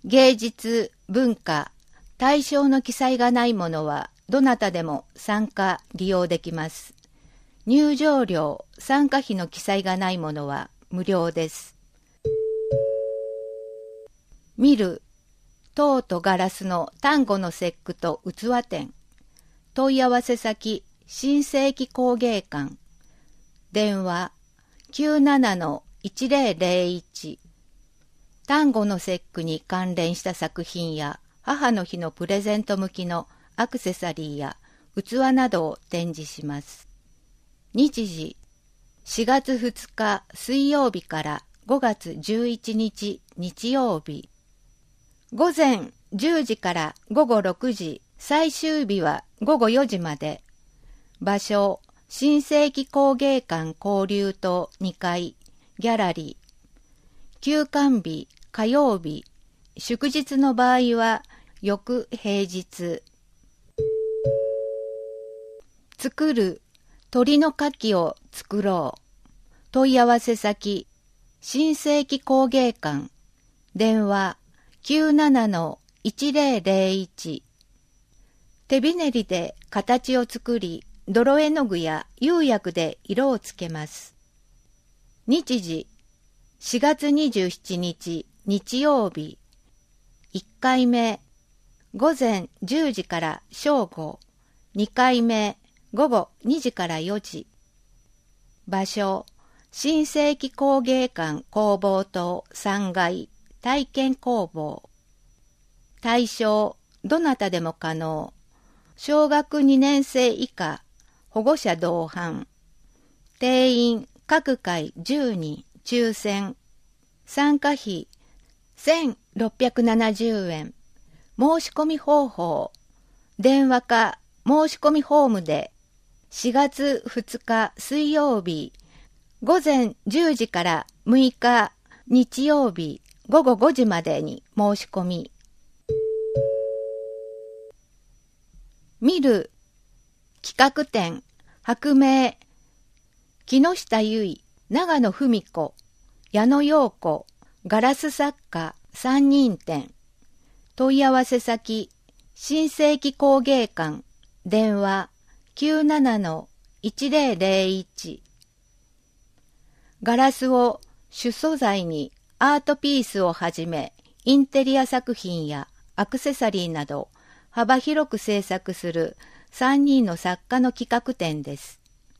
芸術、文化、対象の記載がないものはどなたでも参加・利用できます。入場料、参加費の記載がないものは無料です。見る、陶とガラスの端午の節句と器展。問い合わせ先、新世紀工芸館。電話、97-1001。端午の節句に関連した作品や母の日のプレゼント向きのアクセサリーや器などを展示します。日時、4月2日水曜日から5月11日日曜日。午前10時から午後6時、最終日は午後4時まで。場所、新世紀工芸館交流棟2階、ギャラリー。休館日、火曜日、祝日の場合は翌平日。作る、鳥の牡蠣を作ろう。問い合わせ先、新世紀工芸館。電話、97-1001。手びねりで形を作り、泥絵の具や釉薬で色をつけます。日時、4月27日日曜日。1回目、午前10時から正午。2回目、午後2時から4時。場所、新世紀工芸館工房棟3階体験工房。対象、どなたでも可能。小学2年生以下、保護者同伴。定員、各回10人、抽選。参加費、1670円。申し込み方法。電話か申し込みフォームで、4月2日水曜日、午前10時から6日日曜日午後5時までに申し込み。見る、企画展、白明、木下結衣、長野文子、矢野陽子、ガラス作家3人展。問い合わせ先、新世紀工芸館。電話、97-1001。ガラスを主素材にアートピースをはじめ、インテリア作品やアクセサリーなど幅広く制作する3人の作家の企画展です。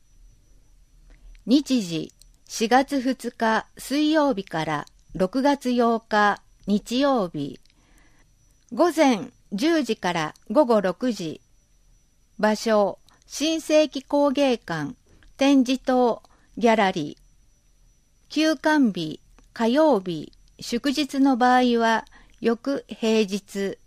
日時、4月2日水曜日から6月8日日曜日。午前10時から午後6時。場所、新世紀工芸館、展示棟、ギャラリー。休館日、火曜日、祝日の場合は翌平日。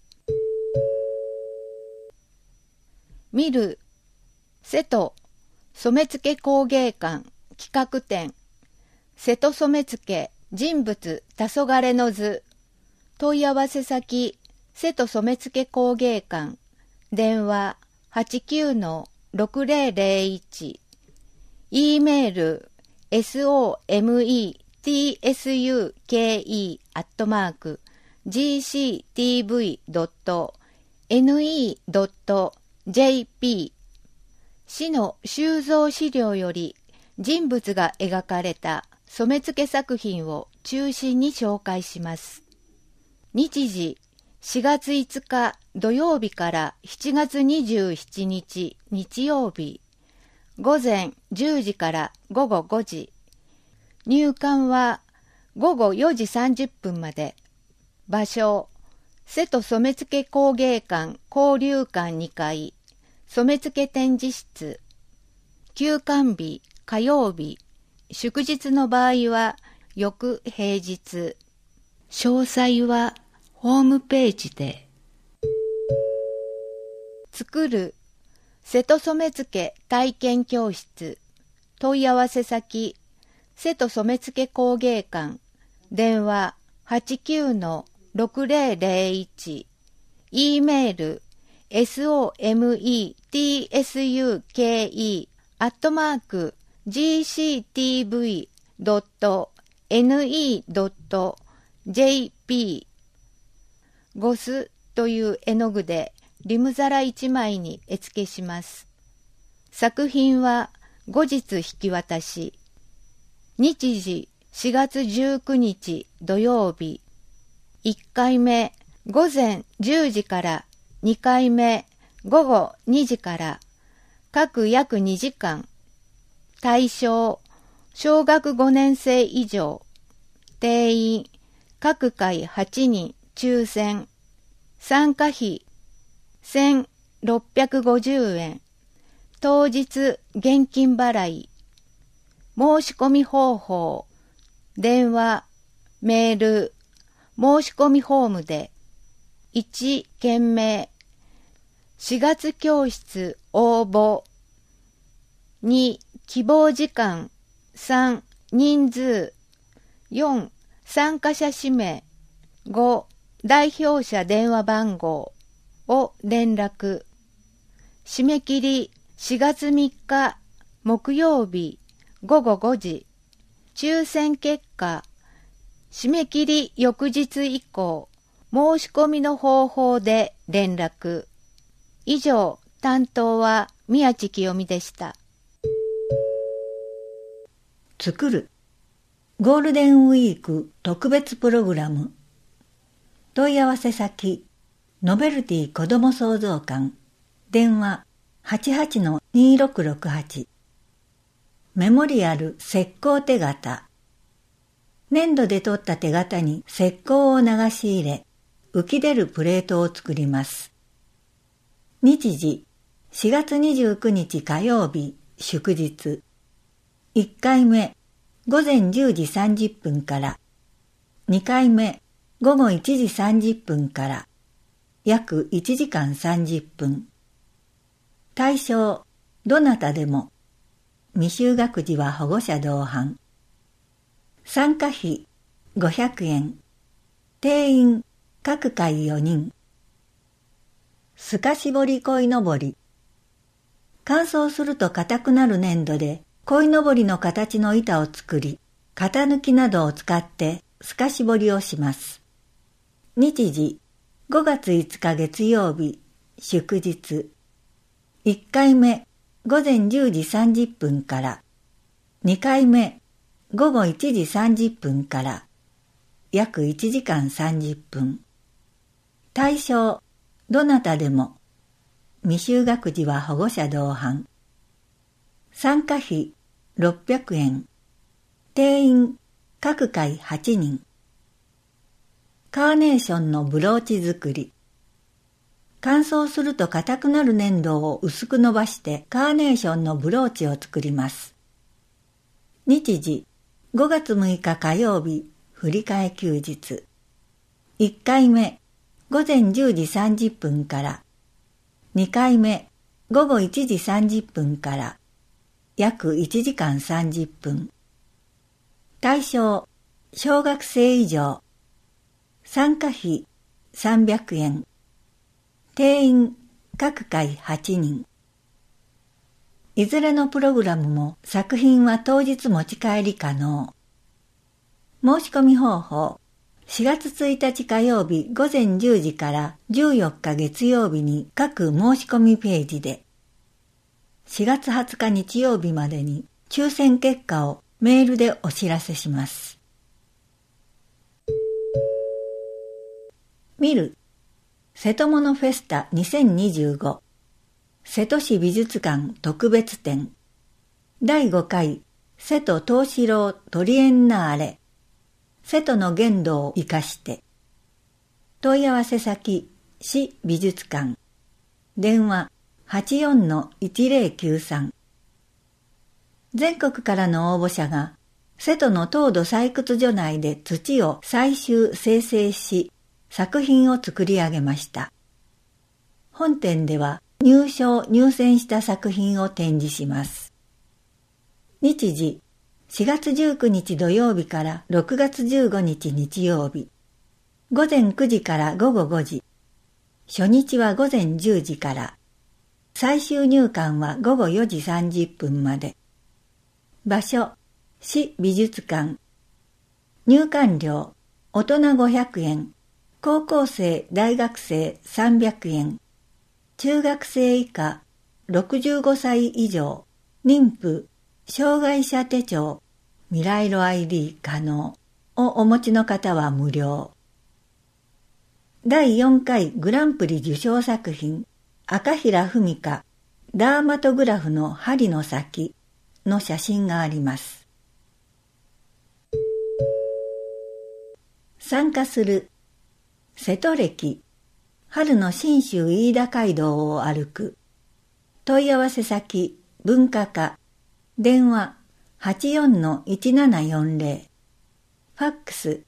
見る、瀬戸染付工芸館企画展。瀬戸染付人物黄昏の図。問い合わせ先、瀬戸染付工芸館。電話 89-6001。E メール sometsuke@gctv.ne.jp。 市の収蔵資料より人物が描かれた染付作品を中心に紹介します。日時、4月5日土曜日から7月27日日曜日。午前10時から午後5時。入館は午後4時30分まで。場所、瀬戸染付工芸館交流館2階染付展示室。休館日、火曜日。祝日の場合は翌平日。詳細はホームページで。作る、瀬戸染付体験教室。問い合わせ先、瀬戸染付工芸館。電話 89-6001。E メール sometsuke@gctv.ne.jp。 ゴスという絵の具でリム皿1枚に絵付けします。作品は後日引き渡し、日時4月19日土曜日、1回目午前10時から2回目午後2時から各約2時間、対象小学5年生以上、定員各回8人抽選、参加費1650円、当日現金払い、申し込み方法、電話、メール、申し込みフォームで、1、件名、4月教室応募、2、希望時間、3、人数、4、参加者氏名、5、代表者電話番号を連絡。締め切り4月3日木曜日午後5時。抽選結果、締め切り翌日以降、申し込みの方法で連絡。以上、担当は宮地清美でした。 作るゴールデンウィーク特別プログラム。問い合わせ先、ノベルティ子ども創造館、電話 88-2668。メモリアル石膏手形。粘土で取った手形に石膏を流し入れ、浮き出るプレートを作ります。日時、4月29日火曜日、祝日。1回目、午前10時30分から、2回目、午後1時30分から、約1時間30分。対象、どなたでも。未就学児は保護者同伴。参加費、500円。定員、各回4人。透かし彫り鯉のぼり。乾燥すると硬くなる粘土で、鯉のぼりの形の板を作り、型抜きなどを使って透かし彫りをします。日時、5月5日月曜日、祝日。1回目、午前10時30分から、2回目、午後1時30分から、約1時間30分。対象、どなたでも。未就学児は保護者同伴。参加費、600円。定員、各回8人。カーネーションのブローチ作り。乾燥すると硬くなる粘土を薄く伸ばしてカーネーションのブローチを作ります。日時、5月6日火曜日、振り替え休日。1回目、午前10時30分から。2回目、午後1時30分から。約1時間30分。対象、小学生以上。参加費、300円。定員、各回8人。いずれのプログラムも作品は当日持ち帰り可能。申し込み方法。4月1日火曜日午前10時から14日月曜日に各申し込みページで、4月20日日曜日までに抽選結果をメールでお知らせします。見る。瀬戸物フェスタ2025瀬戸市美術館特別展第5回瀬戸東四郎トリエンナーレ瀬戸の原土を生かして問い合わせ先市美術館電話 84-1093 全国からの応募者が瀬戸の凍土採掘所内で土を採集生成し作品を作り上げました。本展では入選した作品を展示します。日時、4月19日土曜日から6月15日日曜日。午前9時から午後5時。初日は午前10時から。最終入館は午後4時30分まで。場所、市美術館。入館料、大人500円。 高校生、大学生300円。中学生以下、65歳以上、妊婦、障害者手帳、未来色 ID 可能をお持ちの方は無料。第4回グランプリ受賞作品、赤平文香、ダーマトグラフの針の先の写真があります。参加する。瀬戸歴、春の信州飯田街道を歩く。問い合わせ先、文化課、電話 84-1740、ファックス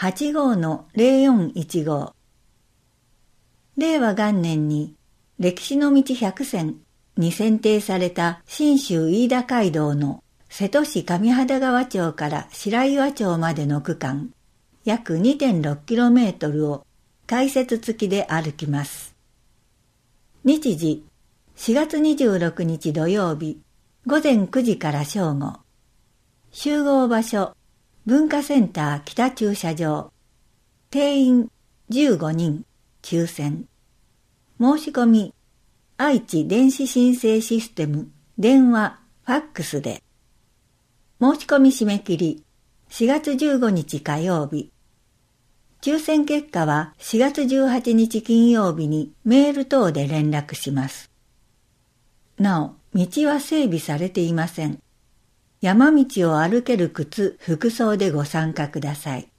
85-0415。令和元年に歴史の道100選に選定された信州飯田街道の瀬戸市上秦川町から白岩町までの区間、約 2.6km を解説付きで歩きます。日時、4月26日土曜日、午前9時から正午。集合場所、文化センター北駐車場。定員15人、抽選。申し込み、愛知電子申請システム、電話、ファックスで。申し込み締め切り、4月15日火曜日。抽選結果は4月18日金曜日にメール等で連絡します。なお、道は整備されていません。山道を歩ける靴、服装でご参加ください。